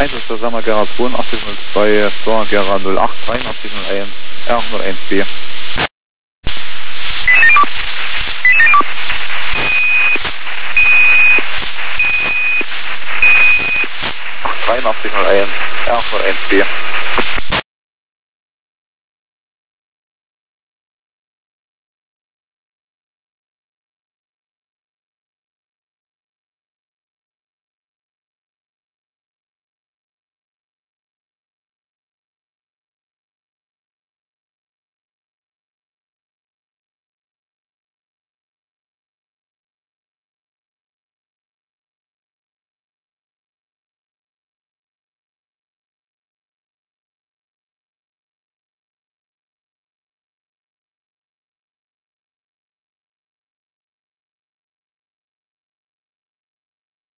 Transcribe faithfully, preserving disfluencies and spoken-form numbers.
eins ist der Sammer Gera zweiundachtzig null zwei, Stor Gera null acht dreiundachtzig null eins, R null eins B. dreiundachtzig null eins, R null eins B.